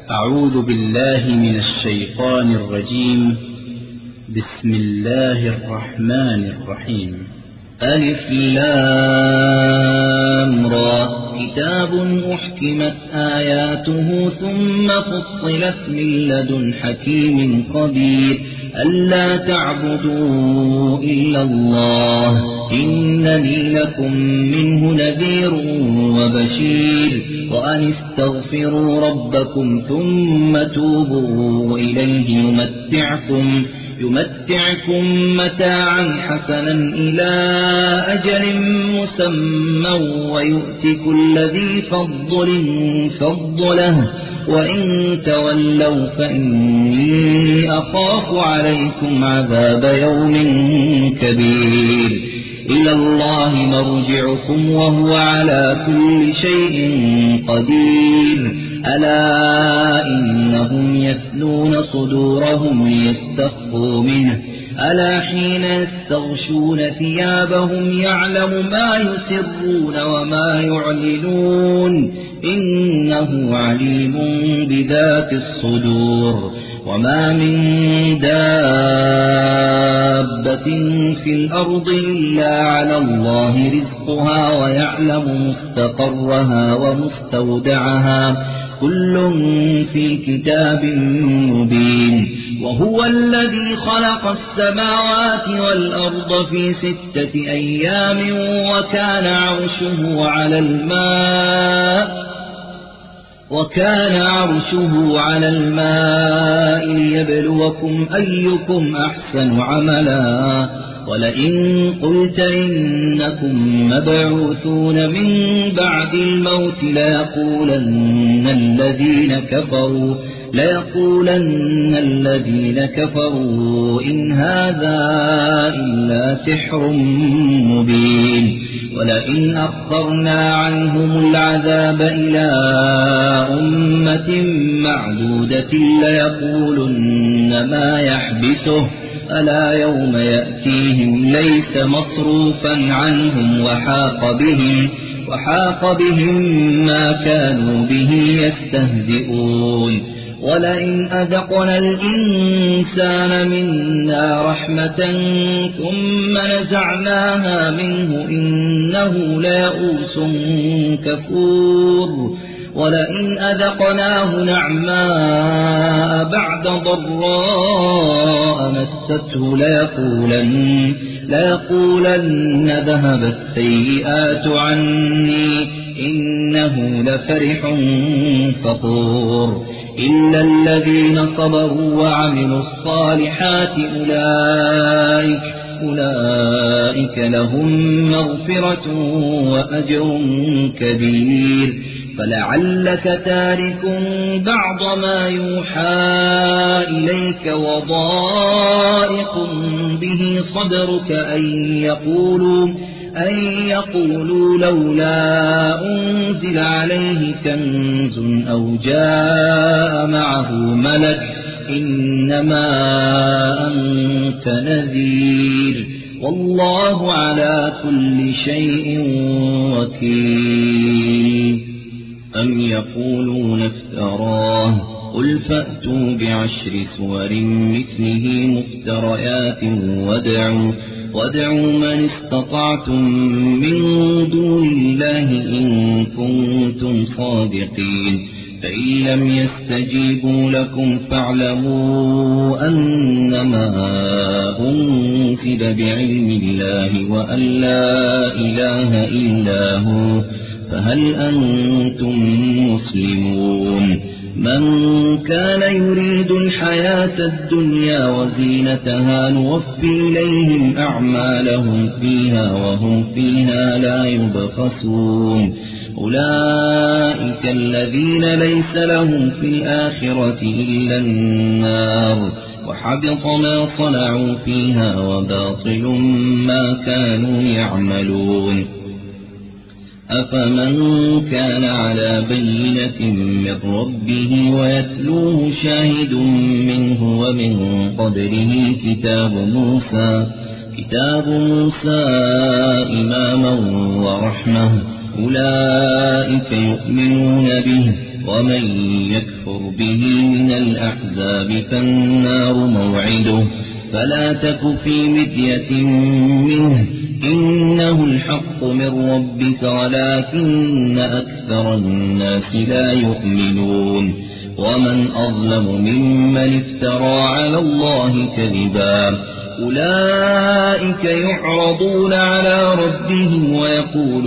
أعوذ بالله من الشيطان الرجيم. بسم الله الرحمن الرحيم. ألف لام را، كتاب أحكمت آياته ثم فصلت من لدن حكيم خبير، ألا تعبدوا إلا الله إنني لكم منه نذير وبشير، وأن استغفروا ربكم ثم توبوا إليه يمتعكم متاعا حسنا إلى أجل مسمى ويؤتي كل ذي فضل فضله، وإن تولوا فإني أخاف عليكم عذاب يوم كبير. إلى الله مرجعكم وهو على كل شيء قدير. ألا إنهم يثنون صدورهم ليستخفوا منه، ألا حين يستغشون ثيابهم يعلم ما يسرون وما يعلنون، إنه عليم بذات الصدور. وما من دابة في الأرض إلا على الله رزقها ويعلم مستقرها ومستودعها، كل في كتاب مبين. وهو الذي خلق السماوات والأرض في 6 أيام وكان عرشه على الماء ليبلوكم أيكم أحسن عملا. ولئن قلت إنكم مبعوثون من بعد الموت ليقولن الذين كفروا إن هذا إلا سحر مبين. ولئن أخرنا عنهم العذاب إلى أمة معدودة ليقولن ما يحبسه، ألا يوم يأتيهم ليس مصروفا عنهم وحاق بهم ما كانوا به يستهزئون. ولئن أذقنا الإنسان منا رحمة ثم نزعناها منه إنه ليئوس كفور. ولئن أذقناه نعماء بعد ضراء مسته ليقولن ذهب السيئات عني إنه لفرح فخور. إلا الذين صبروا وعملوا الصالحات أولئك لهم مغفرة وأجر كبير. فلعلك تارك بعض ما يوحى إليك وضائق به صدرك أن يقولوا لولا أنزل عليه كنز أو جاء معه ملك إنما أنت نذير والله على كل شيء وكيل. أم يقولون افتراه قل فأتوا ب10 سور مثله مفتريات وادعوا من استطعتم من دون الله إن كنتم صادقين. فإن لم يستجيبوا لكم فاعلموا أنما أنزل بعلم الله وأن لا إله إلا هو، فهل أنتم مسلمون؟ من كان يريد الحياة الدنيا وزينتها نوفي إليهم أعمالهم فيها وهم فيها لا يبخسون. أولئك الذين ليس لهم في الآخرة إلا النار وحبط ما صنعوا فيها وباطل ما كانوا يعملون. أفمن كان على بينة من ربه ويتلوه شاهد منه ومن قبله كتاب موسى إماما ورحمة أولئك يؤمنون به ومن يكفر به من الأحزاب فالنار موعده فلا تك في مرية منه إنه الحق من ربك ولكن أكثر الناس لا يؤمنون ومن أظلم ممن افترى على الله كذبا أولئك يعرضون على ربهم ويقول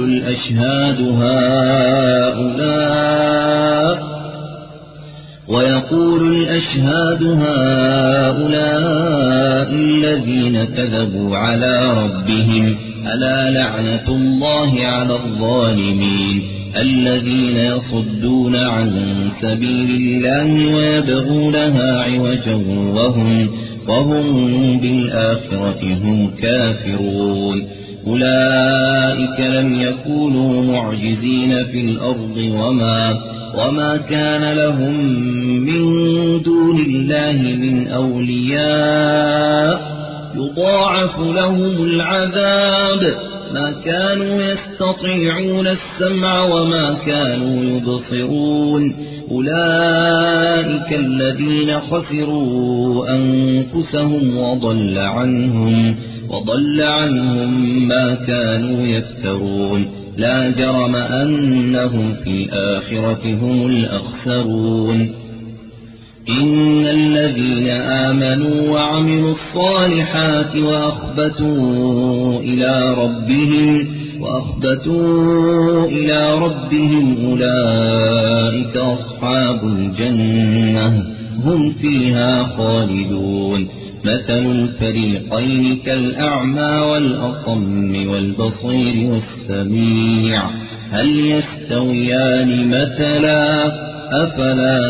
الأشهاد هؤلاء الذين كذبوا على ربهم ألا لعنة الله على الظالمين الذين يصدون عن سبيل الله ويبغونها عوجا وهم بالآخرة هم كافرون أولئك لم يكونوا معجزين في الأرض وما كان لهم من دون الله من أولياء يضاعف لهم العذاب ما كانوا يستطيعون السمع وما كانوا يبصرون أولئك الذين خسروا أنفسهم وضل عنهم ما كانوا يفترون لا جرم أنهم في الآخرة هم الأخسرون إن الذين آمنوا وعملوا الصالحات وأخبتوا إلى ربهم أولئك أصحاب الجنة هم فيها خالدون مثل الفريقين كالأعمى والأصم والبصير والسميع هل يستويان مثلا أفلا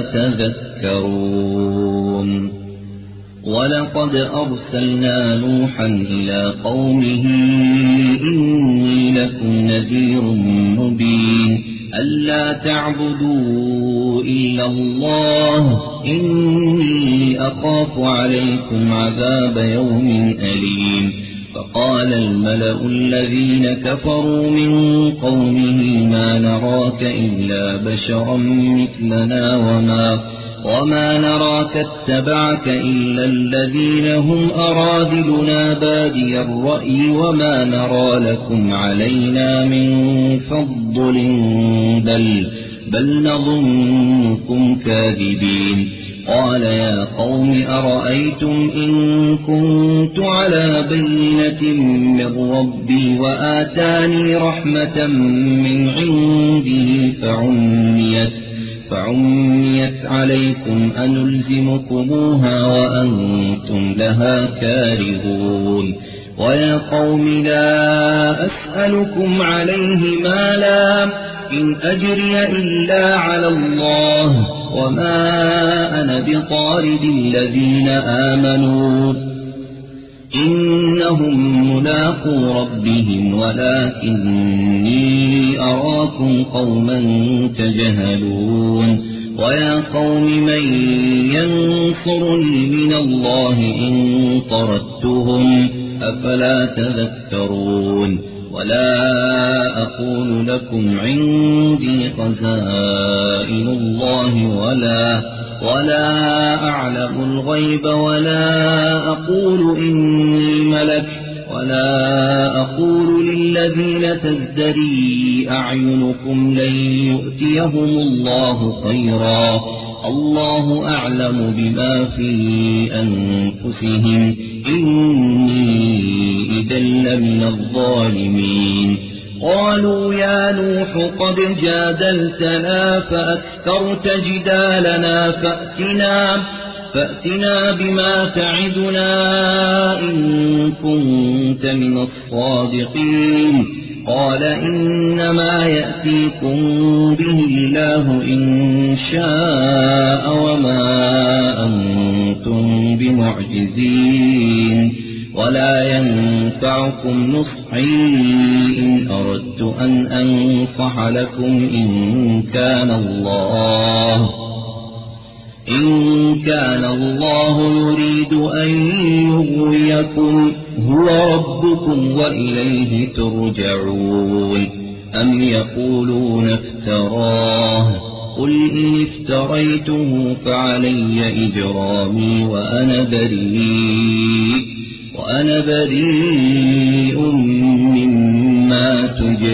تذكرون ولقد أرسلنا نوحا إلى قومه إني لكم نذير مبين ألا تعبدوا إلا الله إني أخاف عليكم عذاب يوم أليم فقال الملأ الذين كفروا من قومه ما نراك إلا بشرا مثلنا وما نراك اتبعك إلا الذين هم أراذلنا بادي الرأي وما نرى لكم علينا من فضل بل نظنكم كاذبين قال يا قوم أرأيتم إن كنت على بينة من ربي وآتاني رحمة من عنده فعميت عليكم أنلزمكموها وأنتم لها كارهون ويا قوم لا أسألكم عليه مالا إن أجري إلا على الله وما أنا بطارد الذين آمنوا إنهم ملاقو ربهم ولكني أراكم قوما تجهلون ويا قوم من ينصرني من الله إن طردتهم أفلا تذكرون ولا أقول لكم عندي خزائن الله ولا أعلم الغيب ولا أقول إني ملك ولا أقول للذين تزدري أعينكم لن يؤتيهم الله خيرا الله أعلم بما في أنفسهم إني إذا لمن الظالمين قالوا يا نوح قد جادلتنا فأكثرت جدالنا فأتنا بما تعدنا إن كنت من الصادقين قال إنما يأتيكم به الله إن شاء وما أنتم بمعجزين ولا ينفعكم نصحي إن أردت أن أنصح لكم إن كان الله يريد أن يغويكم هو ربكم وإليه ترجعون أم يقولون افتراه قل إن افتريته فعلي إجرامي وأنا بريء مما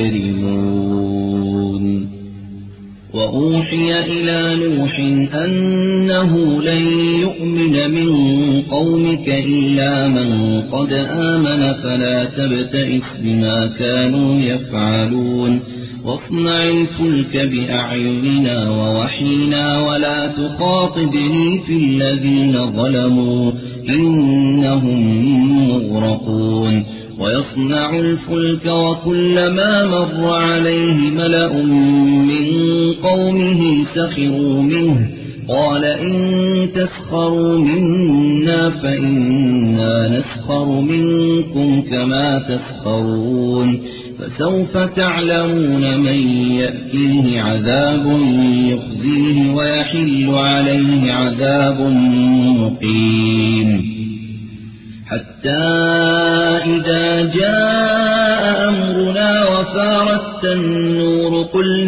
تجرمون. وأوحي إلى نوح أنه لن يؤمن من قومك إلا من قد آمن فلا تبتئس بما كانوا يفعلون واصنع الفلك بأعيننا ووحينا ولا تخاطبني في الذين ظلموا إنهم مغرقون. ويصنع الفلك وكلما مر عليه ملأ من قومه سخروا منه قال إن تسخروا منا فإنا نسخر منكم كما تسخرون. فسوف تعلمون من يأتيه عذاب يخزيه ويحل عليه عذاب مقيم. حتى إذا جاء أمرنا وفارت النور قل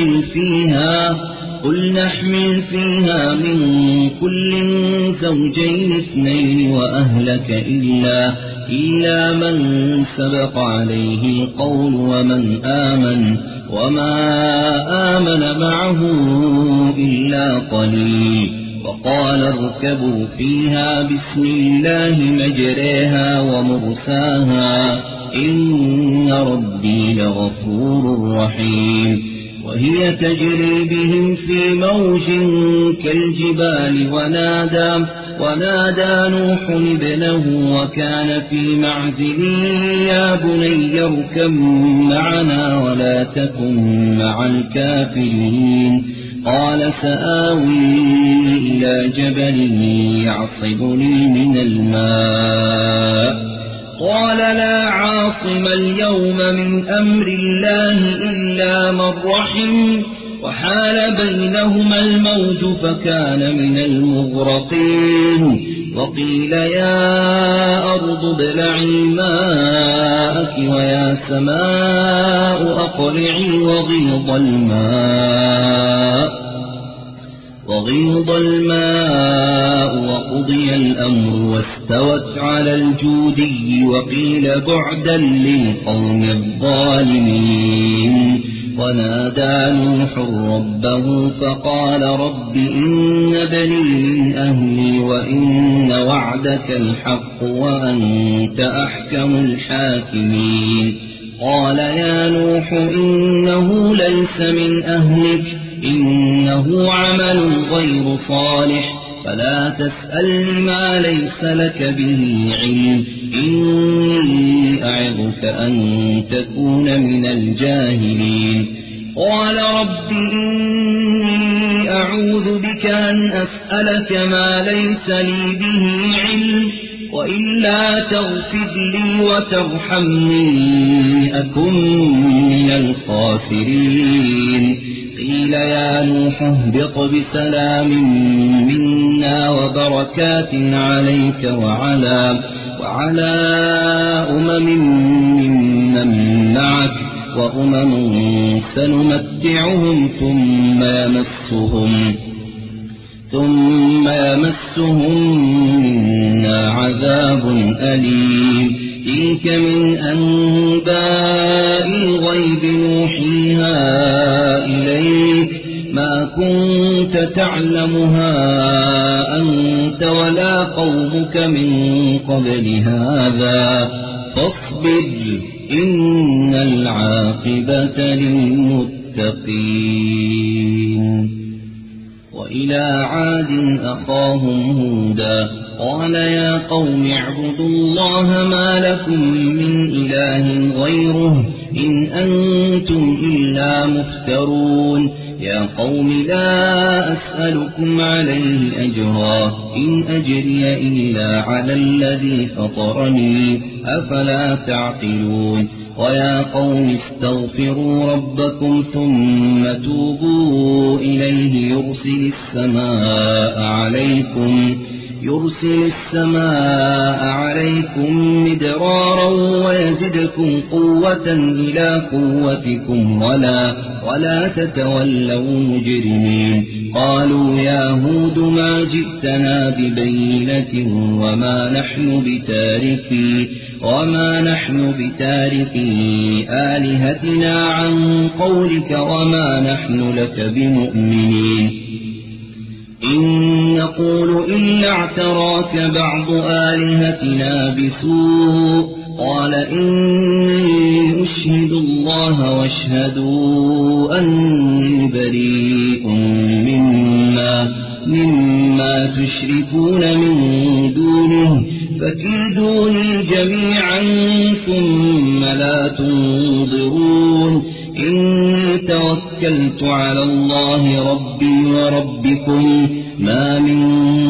نحمل فيها من كل زوجين اثنين وأهلك إلا من سبق عليه القول وما آمن معه إلا قليل. وقال اركبوا فيها بسم الله مجريها ومرساها إن ربي لغفور رحيم. وهي تجري بهم في موج كالجبال ونادى نوح ابنه وكان في معزل يا بني اركب معنا ولا تكن مع الكافرين. قال سآوي إلى جبل يعصبني من الماء قال لا عاصم اليوم من أمر الله إلا من رحم وحال بينهما الموج فكان من المغرقين. وقيل يا أرض ابلعي ماءك ويا سماء أقلعي وغيض الماء وقضي الأمر واستوت على الجودي وقيل بعدا للقوم الظالمين. ونادى نوح ربه فقال رب إن بني من أهلي وإن وعدك الحق وأنت أحكم الحاكمين. قال يا نوح إنه ليس من أهلك إنه عمل غير صالح فلا تسألني ما ليس لك به علم إني أعظك أن تكون من الجاهلين. قال رب إني أعوذ بك أن أسألك ما ليس لي به علم وإلا تغفر لي وترحمني أكن من الخاسرين. قيل يا نوح اهبط بسلام منا وبركات عليك وعلى ممن معك وأمم سنمتعهم ثم يمسهم منا عذاب أليم. تلك من أنباء الغيب نوحيها إليك ما كنت تعلمها أنت ولا قومك من قبل هذا فاصبر إن العاقبة للمتقين. وإلى عاد أخاهم هودا قال يا قوم اعبدوا الله ما لكم من إله غيره إن أنتم إلا مفترون. يا قوم لا أسألكم عليه أجرا إن أجري إلا على الذي فطرني أفلا تعقلون. ويا قوم استغفروا ربكم ثم توبوا إليه يرسل السماء يرسل السماء عليكم مدرارا ويزدكم قوة إلى قوتكم ولا تتولوا مجرمين قالوا يا هود ما جئتنا ببينة وما نحن بتاركي آلهتنا عن قولك وما نحن لك بمؤمنين إن نقول إلا اعتراك بعض آلهتنا بسوء قال إني أشهد الله واشهدوا أني بريء مما تشركون من دونه فكيدوني جميعا ثم لا تنظرون إني توكلت على الله ربي وربكم ما من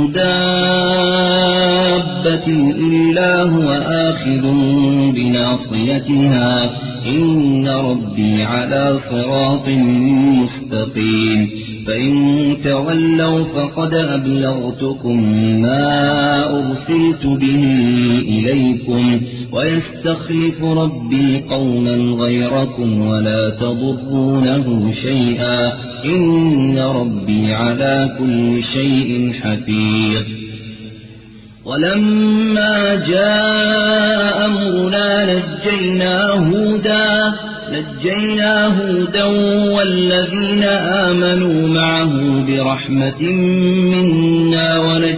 دابة إلا هو آخذ بناصيتها إن ربي على صراط مستقيم فإن تولوا فقد أبلغتكم ما أرسلت به إليكم ويستخلف ربي قوما غيركم ولا تضرونه شيئا إن ربي على كل شيء حفيظ ولما جاء أمرنا نجينا هودا والذين آمنوا معه برحمة منا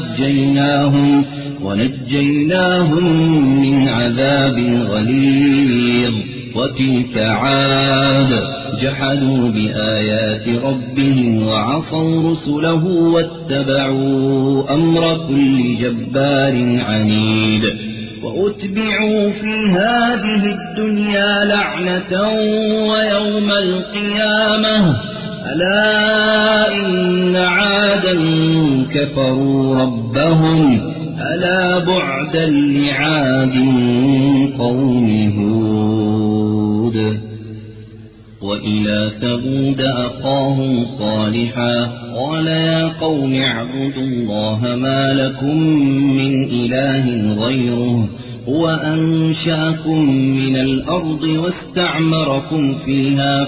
ونجيناهم من عذاب غليظ وتلك عاد جحدوا بآيات ربهم وعصوا رسله واتبعوا أمر كل جبار عنيد وأتبعوا في هذه الدنيا لعنة ويوم القيامة ألا إن عادا كفروا ربهم ألا بعدا لعاد قوم هود وإلى ثمود أخاهم صالحا قال يا قوم اعبدوا الله ما لكم من إله غيره هو أنشأكم من الأرض واستعمركم فيها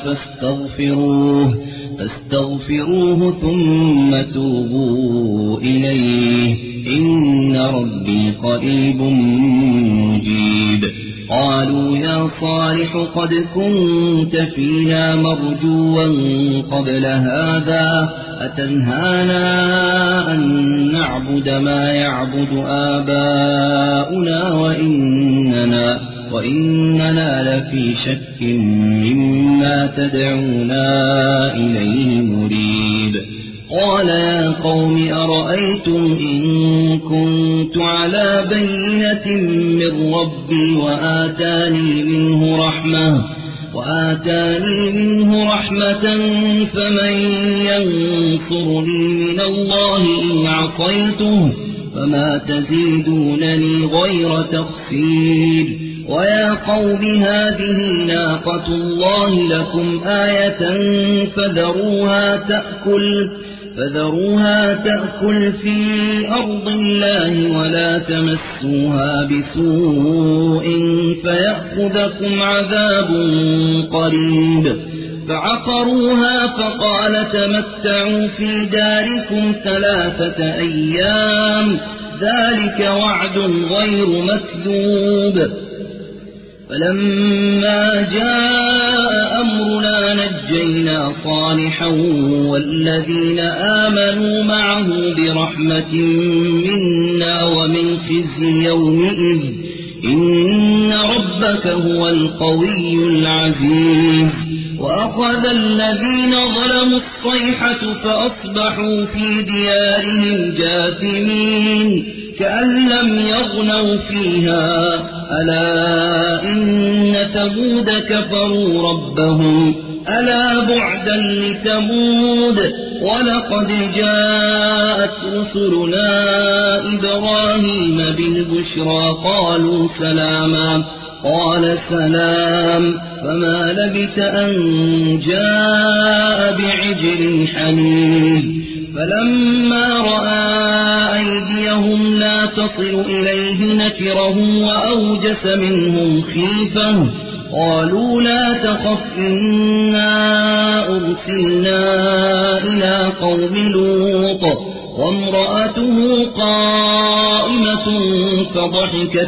فاستغفروه ثم توبوا إليه إن ربي قريب مجيب قالوا يا صالح قد كنت فينا مرجوا قبل هذا أتنهانا أن نعبد ما يعبد آباؤنا وإننا لفي شك مما تدعونا إليه مريب قال يا قوم أرأيتم إن كنت على بينة من ربي وآتاني منه رحمة فمن ينصرني من الله إن عصيته فما تزيدونني غير تخسير ويا قوم هذه ناقة الله لكم آية فذروها تأكل في أرض الله ولا تمسوها بسوء فيأخذكم عذاب قريب فعقروها فقال تمتعوا في داركم 3 أيام ذلك وعد غير مكذوب فلما جاء أمرنا نجينا صالحا والذين آمنوا معه برحمة منا ومن خزي يومئذ إن ربك هو القوي العزيز وأخذ الذين ظلموا الصيحة فأصبحوا في ديارهم جاثمين كأن لم يغنوا فيها ألا إن ثمود كفروا ربهم ألا بعدا لثمود ولقد جاءت رسلنا إبراهيم بالبشرى قالوا سلاما قال سلام فما لبث أن جاء بعجل حنيذ فلما رأى أيديهم تصل إليه نكرهم وأوجس منهم خيفة قالوا لا تخف إنا أرسلنا إلى قوم لوط وامرأته قائمة فضحكت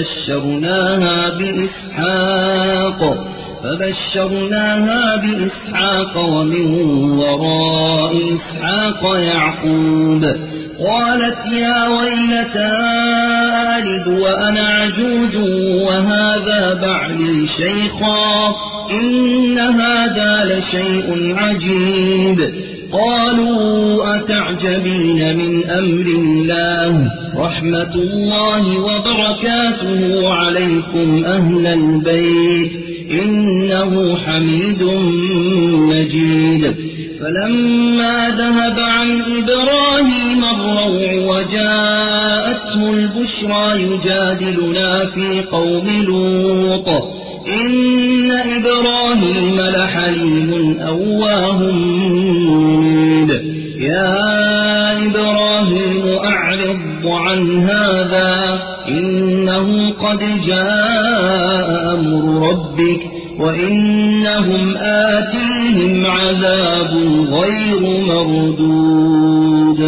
فبشرناها بإسحاق ومن وراء إسحاق يعقوب قالت يا ويلتى ألد وأنا عجوز وهذا بعلي شيخا إن هذا لشيء عجيب قالوا أتعجبين من أمر الله رحمة الله وبركاته عليكم أهل البيت إنه حميد مجيد فلما ذهب عن إبراهيم الروع وجاءته البشرى يجادلنا في قوم لوط إن إبراهيم لحليم أواه منيب يا إبراهيم أعرض عن هذا إنه قد جاء أمر ربك وإنهم آتيهم عذاب غير مردود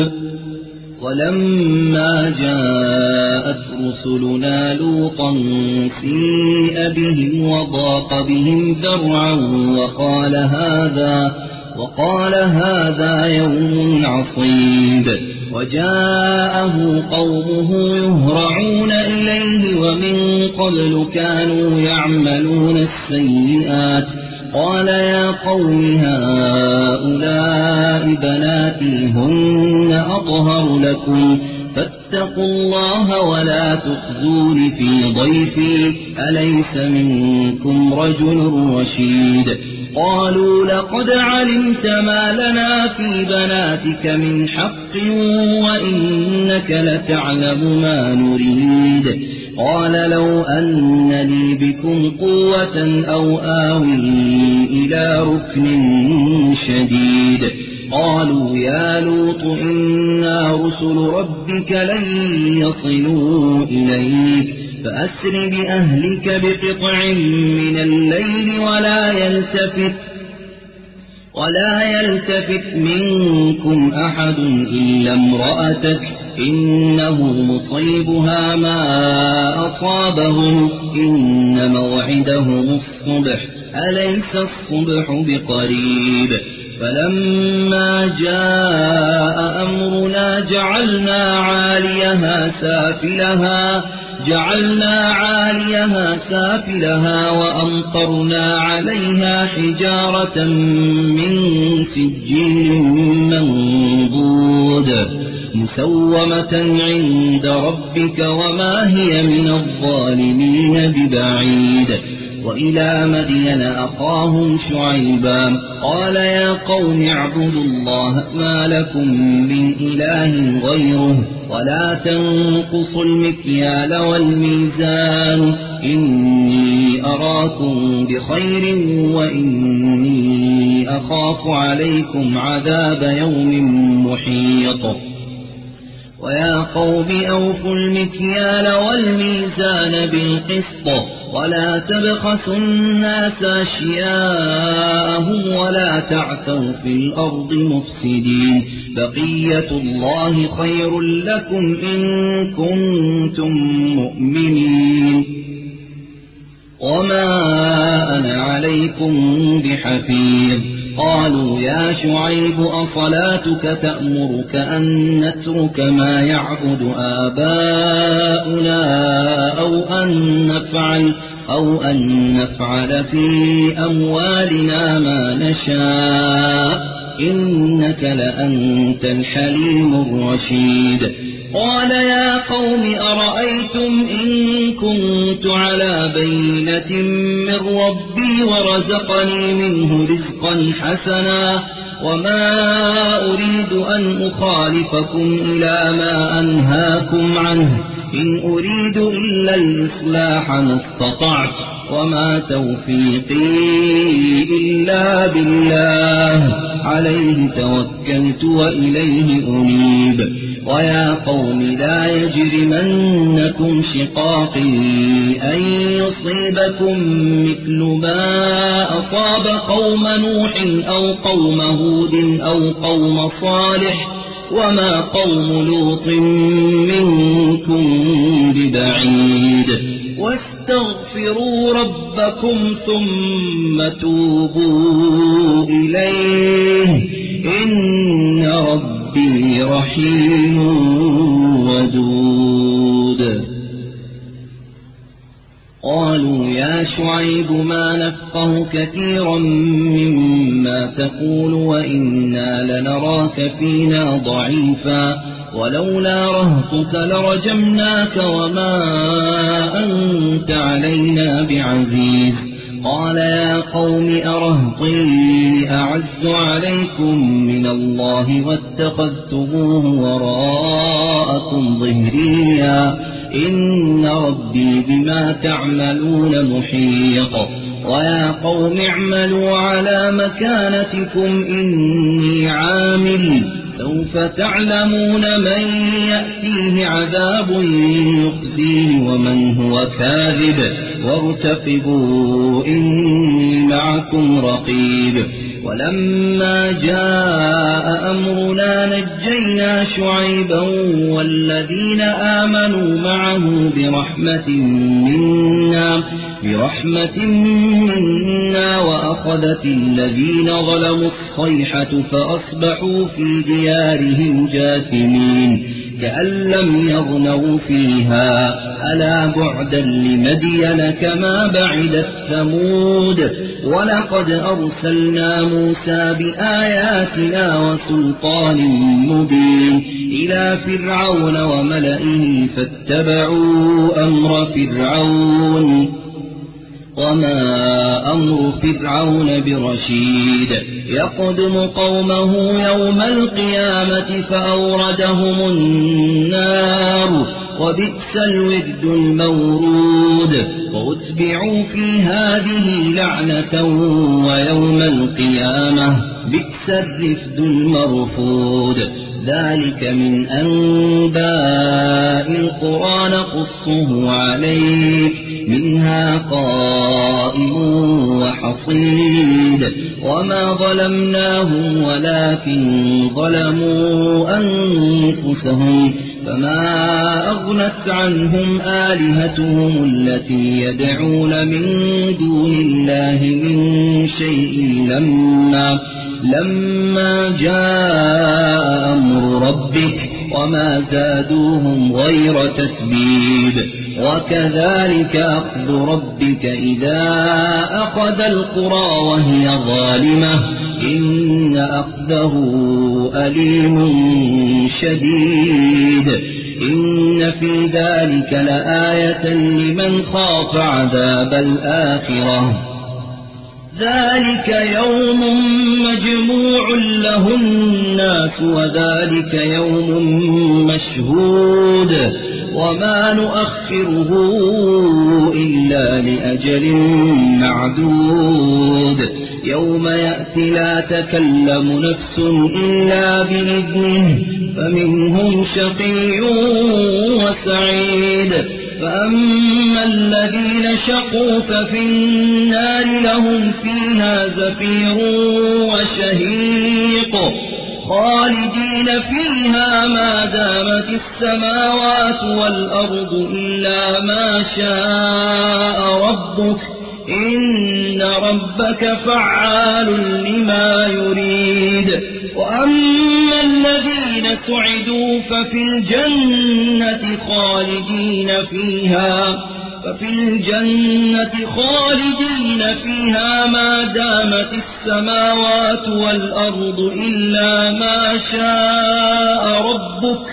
ولما جاءت رسلنا لوطا سيء بهم وضاق بهم ذرعا وقال هذا يوم عصيب وجاءه قومه يهرعون إليه ومن قبل كانوا يعملون السيئات قال يا قوم هؤلاء بناتي هن أطهر لكم فاتقوا الله ولا تخزون في ضيفي أليس منكم رجل رشيد قالوا لقد علمت ما لنا في بناتك من حق وإنك لتعلم ما نريد قال لو أن لي بكم قوة أو آوي إلى ركن شديد قالوا يا لوط إنا رسل ربك لن يصلوا إليك فأسر بأهلك بقطع من الليل ولا يلتفت منكم أحد إلا امرأتك إنه مصيبها ما أصابهم إن موعدهم الصبح أليس الصبح بقريب فلما جاء أمرنا جعلنا عاليها سافلها وأمطرنا عليها حجارة من سجيل منضود مسومة عند ربك وما هي من الظالمين ببعيد وإلى مدين أخاهم شعيبا قال يا قوم اعبدوا الله ما لكم من إله غيره ولا تنقصوا المكيال والميزان إني أراكم بخير وإني أخاف عليكم عذاب يوم محيط ويا قوم أوفوا المكيال والميزان بالقسط ولا تبخسوا الناس أشياءهم ولا تعثوا في الأرض مفسدين بقية الله خير لكم إن كنتم مؤمنين وما أنا عليكم بحفيظ قالوا يا شعيب أصلاتك تأمرك أن نترك ما يعبد آباؤنا أو أن نفعل في أموالنا ما نشاء إنك لأنت الحليم الرشيد قال يا قوم أرأيتم إن كنت على بينة من ربي ورزقني منه رزقا حسنا وما أريد أن أخالفكم إلى ما أنهاكم عنه إن أريد إلا الإصلاح ما استطعت وما توفيقي إلا بالله عليه توكلت وإليه أنيب ويا قوم لا يجرمنكم شقاقي أن يصيبكم مثل ما أصاب قوم نوح أو قوم هود أو قوم صالح وما قوم لوط منكم ببعيد واستغفروا ربكم ثم توبوا إليه إن ربي رحيم ودود قالوا يا شعيب ما نفقه كثيرا مما تقول وإنا لنراك فينا ضعيفا ولولا رهطك لرجمناك وما أنت علينا بعزيز قال يا قوم أرهطي أعز عليكم من الله واتخذتموه وراءكم ظهريا إن ربي بما تعملون محيط ويا قوم اعملوا على مكانتكم إني عامل سوف تعلمون من يأتيه عذاب يخزيه ومن هو كاذب وارتقبوا إني معكم رقيب ولما جاء أمرنا نجينا شعيبا والذين آمنوا معه برحمة منا وأخذت الذين ظلموا الصيحة فأصبحوا في ديارهم جاثمين كأن لم يغنوا فيها ألا بعدا لمدين كما بعدت ثمود ولقد أرسلنا موسى بآياتنا وسلطان مبين إلى فرعون وملئه فاتبعوا أمر فرعون وما أمر فرعون برشيد يقدم قومه يوم القيامة فأوردهم النار وبئس الورد المورود وأتبعوا في هذه لعنة ويوم القيامة بئس الرفد المرفود ذلك من أنباء القرى نقصه عليك منها قائم وحصيد وما ظلمناهم ولكن ظلموا أنفسهم فما أغنت عنهم آلهتهم التي يدعون من دون الله من شيء لما جاء أمر ربك وما زادوهم غير تتبيب وكذلك أخذ ربك إذا أخذ القرى وهي ظالمة إن أخذه أليم شديد إن في ذلك لآية لمن خاف عذاب الآخرة ذلك يوم مجموع له الناس وذلك يوم مشهود وما نؤخره إلا لأجل معدود يوم يأتي لا تكلم نفس إلا بإذنه فمنهم شقي وسعيد فأما الذين شقوا ففي النار لهم فيها زفير وشهيق خالدين فيها ما دامت السماوات والأرض إلا ما شاء ربك إن ربك فعال لما يريد وأما الذين سعدوا ففي الجنة خالدين فيها ما دامت السماوات والأرض إلا ما شاء ربك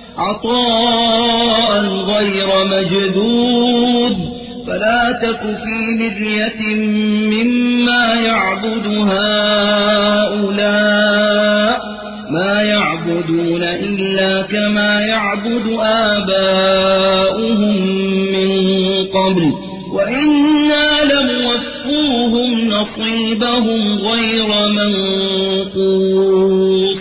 عطاء غير مجدود فلا تك في مرية مما يعبد هؤلاء ما يعبدون إلا كما يعبد آباؤهم من قبل وإنا لموفوهم نصيبهم غير منقوص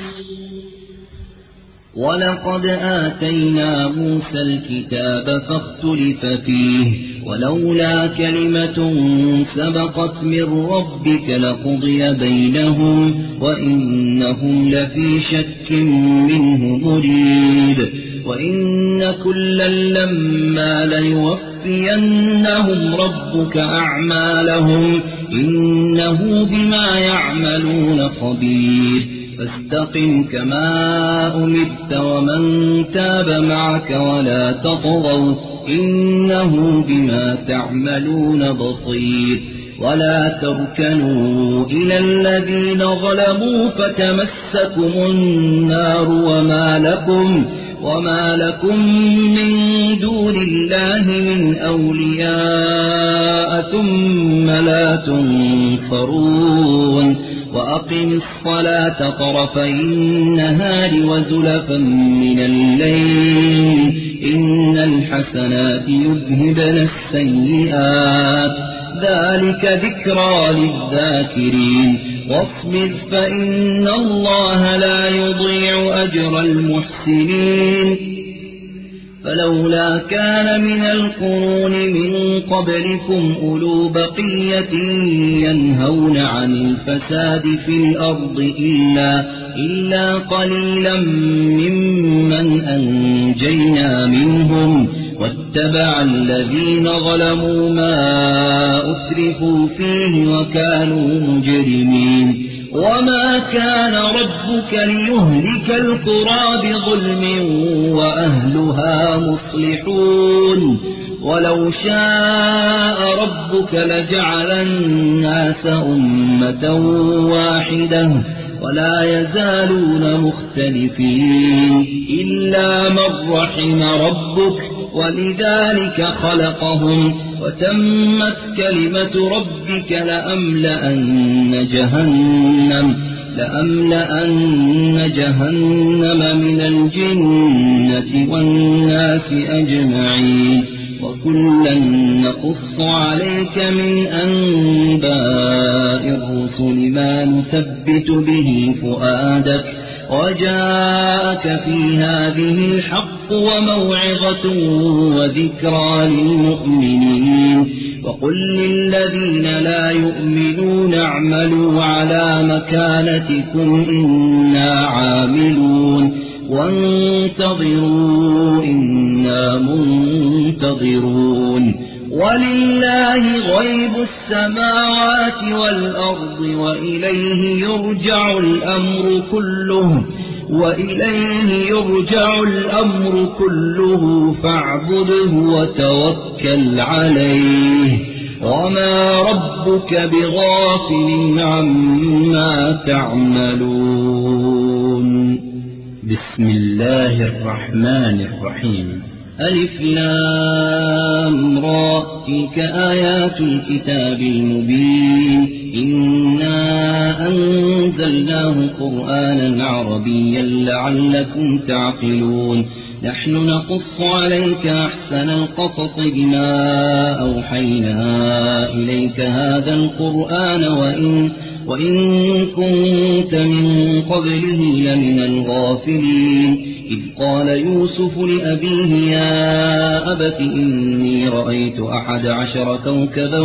ولقد آتينا موسى الكتاب فاختلف فيه ولولا كلمة سبقت من ربك لقضي بينهم وإنهم لفي شك منه مريب وإن كلا لما ليوفينهم ربك أعمالهم إنه بما يعملون خبير فاستقم كما أمرت ومن تاب معك ولا تطغوا إنه بما تعملون بصير ولا تركنوا إلى الذين ظلموا فتمسكم النار وما لكم من دون الله من أولياء ثم لا تنصرون وأقم الصلاة طرفي النهار وزلفا من الليل إن الحسنات يذهبن السيئات ذلك ذكرى للذاكرين واصبر فإن الله لا يضيع أجر المحسنين فلولا كان من القرون من قبلكم أولو بقية ينهون عن الفساد في الأرض إلا قليلا ممن أنجينا منهم واتبع الذين ظلموا ما أسرفوا فيه وكانوا مجرمين وما كان ربك ليهلك القرى بظلم وأهلها مصلحون ولو شاء ربك لجعل الناس أمة واحدة ولا يزالون مختلفين إلا من رحم ربك ولذلك خلقهم وتمت كلمة ربك لأملأن جهنم من الجنة والناس أجمعين وكلا نقص عليك من أنباء الرسل ما نثبت به فؤادك وجاءك في هذه الحق وموعظة وذكرى للمؤمنين وقل للذين لا يؤمنون اعملوا على مكانتكم إنا عاملون وانتظروا إنا منتظرون ولله غيب السماوات والأرض وإليه يرجع الأمر كله فاعبده وتوكل عليه وما ربك بغافل عما تعملون بسم الله الرحمن الرحيم ألف لام را تلك آيات الكتاب المبين إنا أنزلناه قرآنا عربيا لعلكم تعقلون نحن نقص عليك أحسن القصص بما أوحينا إليك هذا القرآن وإن كنت من قبله لمن الغافلين إذ قال يوسف لأبيه يا أبت إني رأيت 11 كوكبا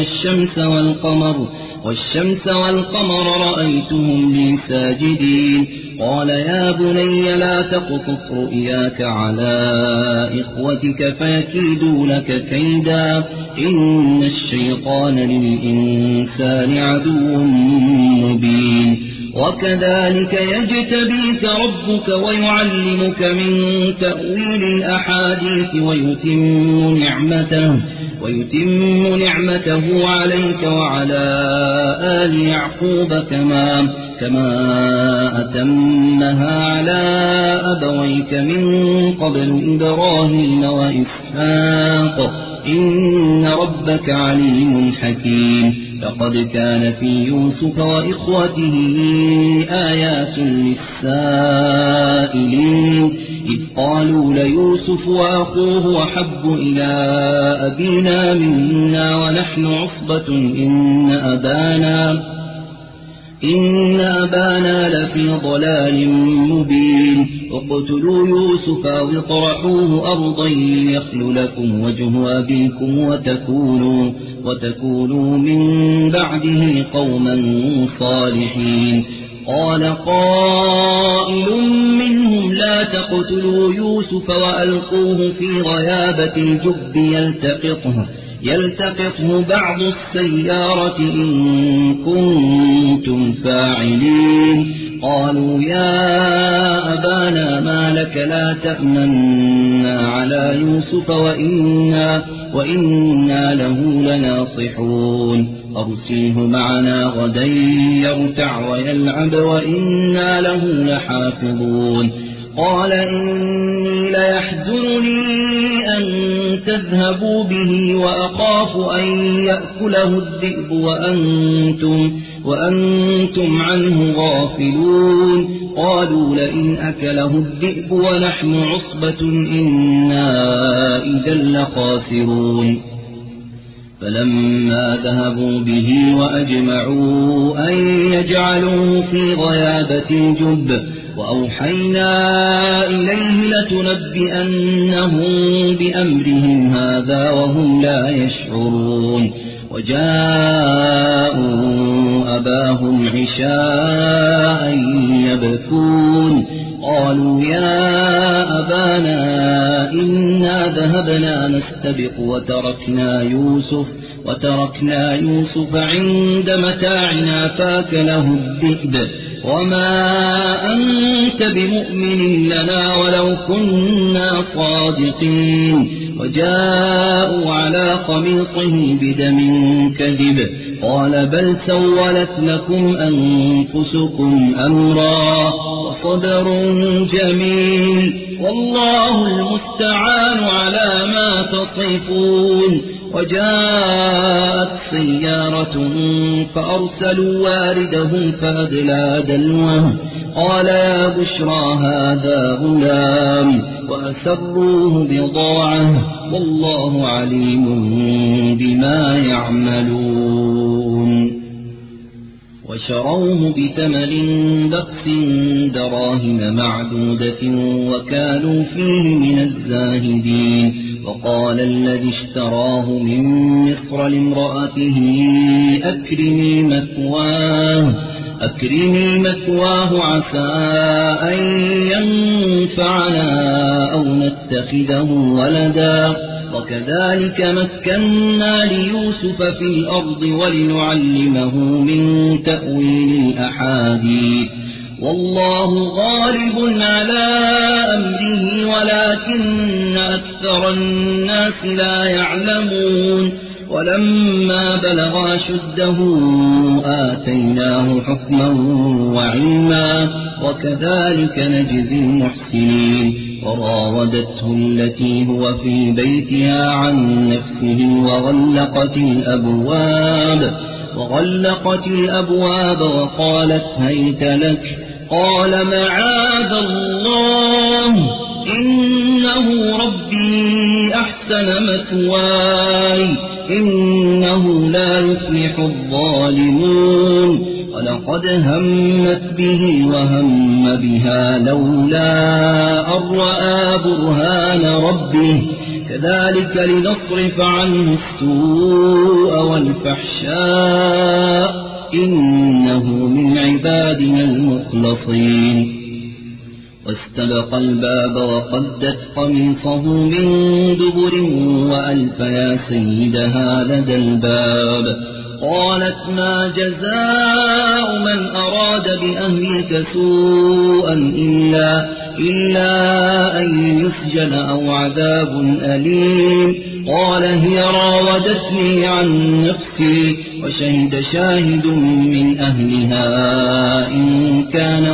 والشمس والقمر رأيتهم لي ساجدين قال يا بني لا تقصص رؤياك على إخوتك فيكيدوا لك كيدا إن الشيطان للإنسان عدو مبين وكذلك يجتبيك ربك ويعلمك من تأويل الأحاديث ويتم نعمته عليك وعلى آل يعقوب كما أتمها على أبويك من قبل إبراهيم وإسحاق إن ربك عليم حكيم لقد كان في يوسف وإخوته آيات للسائلين إذ قالوا ليوسف وأخوه وحب إلى أبينا منا ونحن عصبة إن أبانا لفي ضلال مبين اقتلوا يوسف أو اطرحوه أرضا يخل لكم وجه أبيكم وتكونوا من بعده قوما صالحين. قال قائل منهم لا تقتلوا يوسف وألقوه في غيابة الجب يلتقطه بعض السيارة إن كنتم فاعلين. قالوا يا أبانا ما لك لا تأمنا على يوسف وإنا له لناصحون أرسله معنا غدا يرتع ويلعب وإنا له لحافظون. قال إني ليحزنني أن تذهبوا به وأخاف أن يأكله الذئب وأنتم عنه غافلون. قالوا لئن أكله الذئب ونحن عصبة إنا إذا لخاسرون. فلما ذهبوا به وأجمعوا أن يجعلوه في غيابة الجب وأوحينا إليه لتنبئنهم بأمرهم هذا وهم لا يشعرون. وجاءوا أباهم عشاء يبكون. قالوا يا أبانا إنا ذهبنا نستبق وتركنا يوسف عند متاعنا فاكله الذئب وما أنت بمؤمن لنا ولو كنا صادقين. وجاءوا على قميصه بدم كذب قال بل سولت لكم أنفسكم أمرا وصبر جميل والله المستعان على ما تصفون. وجاءت سيارة فأرسلوا واردهم فأدلى دلوه قال يا بشرى هذا غلام وأسروه بضاعة والله عليم بما يعملون. وشروه بثمن بخس دراهم معدودة وكانوا فيه من الزاهدين. وقال الذي اشتراه من مصر لامرأته أكرمي مثواه عسى أن ينفعنا أو نتخذه ولدا وكذلك مكنا ليوسف في الأرض ولنعلمه من تأويل الأحاديث والله غالب على أمره ولكن أكثر الناس لا يعلمون. ولما بلغ أشده آتيناه حكما وعلما وكذلك نجزي المحسنين. وراودته التي هو في بيتها عن نفسه وغلقت الأبواب وقالت هيت لك قال معاذ الله إنه ربي أحسن مثواي إنه لا يفلح الظالمون. ولقد همت به وهم بها لولا أن رأى برهان ربه كذلك لنصرف عنه السوء والفحشاء إنه من عبادنا المخلصين. واستبق الباب وقدت قميصه من دبر وألف يا سيدها لدى الباب. قالت ما جزاء من أراد بأهلك سوءا إلا أن يسجن أو عذاب أليم. قال هي راودتني عن نفسي وشهد شاهد من أهلها إن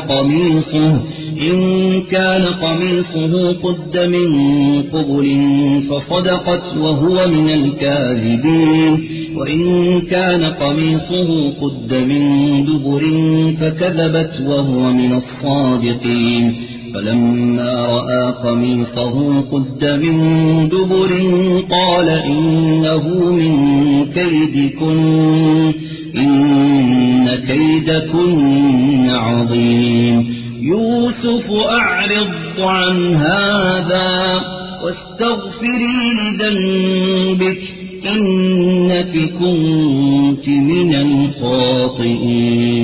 كان قميصه قد من قبل فصدقت وهو من الكاذبين وإن كان قميصه قد من دبر فكذبت وهو من الصادقين. فلما رأى قميصه قد من دبر قال إنه من كيدكن إن كيدكن عظيم يوسف أعرض عن هذا واستغفري لذنبك إنك كنت من الخاطئين